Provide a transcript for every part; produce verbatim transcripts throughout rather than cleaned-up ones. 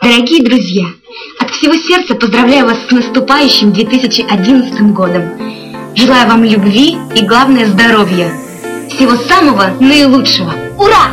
Дорогие друзья, от всего сердца поздравляю вас с наступающим две тысячи одиннадцатым годом. Желаю вам любви и, главное, здоровья. Всего самого наилучшего. Ура!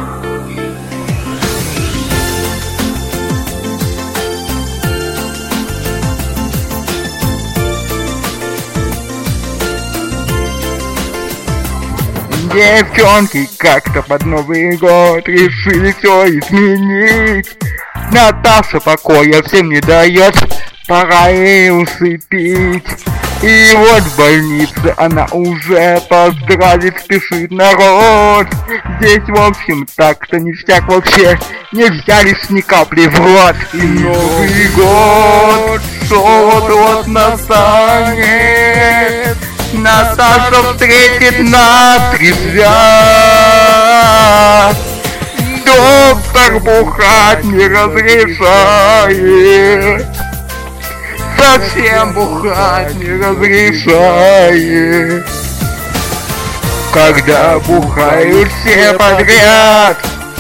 Девчонки как-то под Новый год решили все изменить. Наташа покоя всем не дает, пора ей усыпить. И вот в больнице она уже поздравить спешит народ. Здесь в общем так-то ништяк вообще, нельзя лишней капли в рот. И Новый год, что вот-вот настанет, Наташа встретит нас трезвя. Доктор бухать не разрешает, совсем бухать не разрешает. Когда бухают все подряд,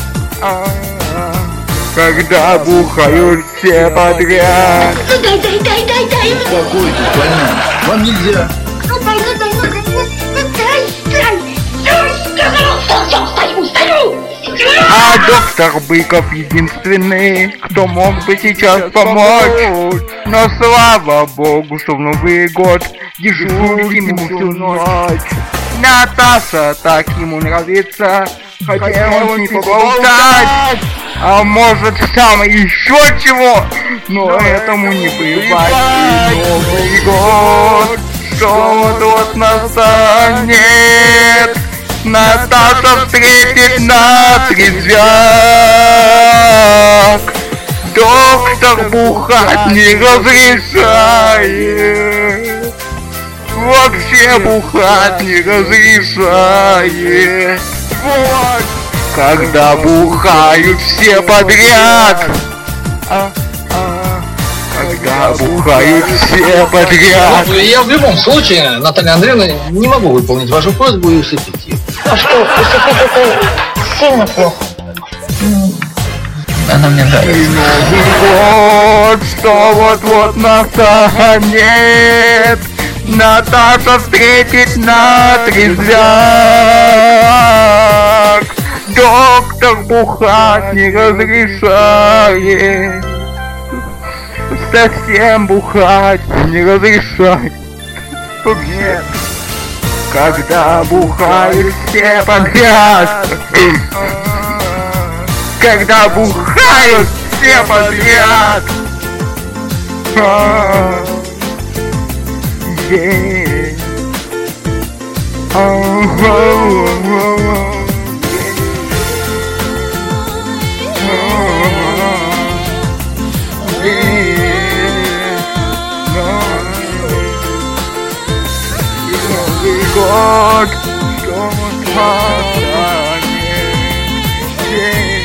когда бухают все подряд. Дай, дай, дай, дай, дай. Успокойтесь, больная, вам нельзя. Ну дай, ну дай, ну дай, ну дай, дай. Я сказал, все, стою, стою. А доктор Быков единственный, кто мог бы сейчас помочь. Но слава богу, что в Новый год дежурит ему всю ночь. Наташа так ему нравится, хотел он не поболтать, а может сам еще чего, но этому не бывать. И Новый год, что вот настанет, Наташа встретит нас трезвяк. Доктор бухать не разрешает, вообще бухать не разрешает. Вот. Когда бухают все подряд, а, а, когда бухают все подряд. Ну, я в любом случае, Наталья Андреевна, не могу выполнить вашу просьбу и усыпить ее. А что, усыпить это сильно плохо? Она мне нравится. И Новый год, что вот-вот настанет, Наташа встретит на трезвяк. Доктор бухать не разрешает, совсем бухать не разрешает. Нет. Когда бухают все подряд, когда бухают все подряд. Yeah. Oh, oh, oh, oh. God, God, God, yeah.